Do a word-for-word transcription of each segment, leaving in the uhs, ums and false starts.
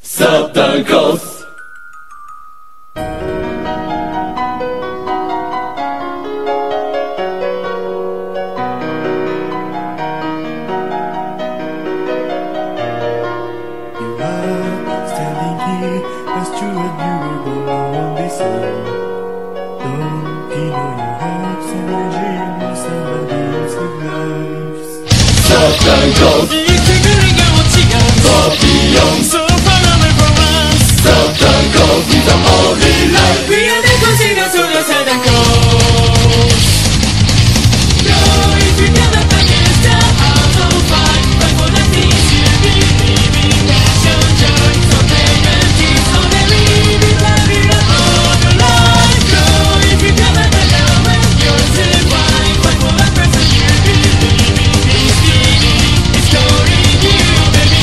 Certain goals. You are standing here, as true as you were born on this earth. Don't you know your hopes and dreams and the dreams of lives? Certain goals. Far beyond. So far away from us. Certain goals is the only life. We are never seen us on a certain course. No, if you never find it, start out so far. But for the things you believe in, passion, joy, so take a kiss on the living life, we are all the life. No, if you never find out when you're survived. But for the person you believe in, this feeling is calling you, baby.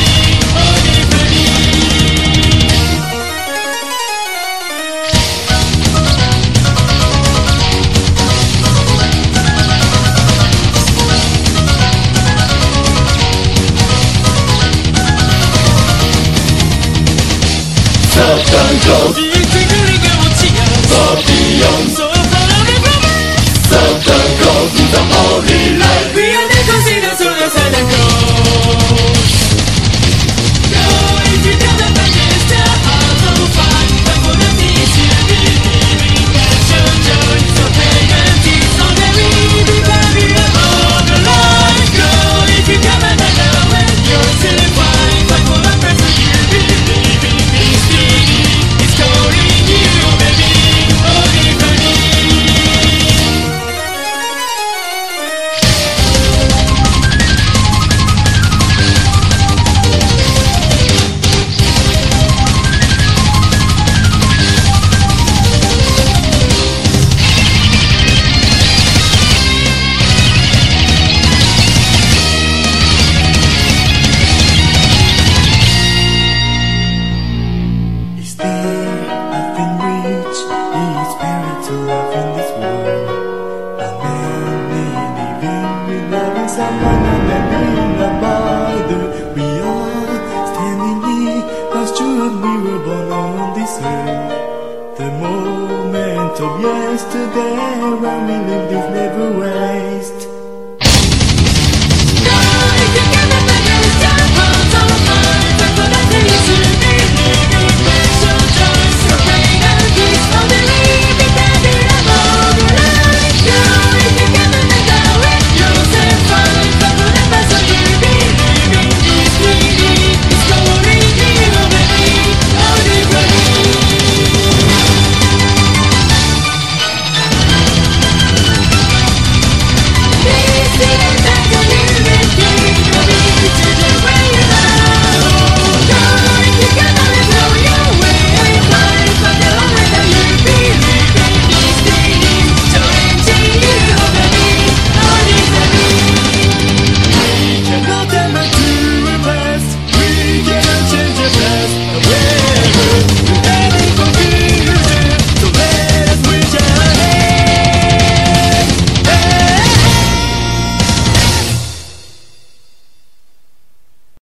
Certain goals. Far beyond. So far away from us. Certain goals is the only life. We are never seen us on a certain course. No, if you never find it, start out so far. But for the things you believe in, passion, joy, so take a kiss on the living life, we are all the life. No, if you never find out when you're survived. But for the person you believe in, this feeling is calling you, baby. Only for me. Is there nothing which is better to love in this world? A man living with loving someone and then being a mother. We are standing here as true as we were born on this earth. The moment of yesterday when we lived is never waste.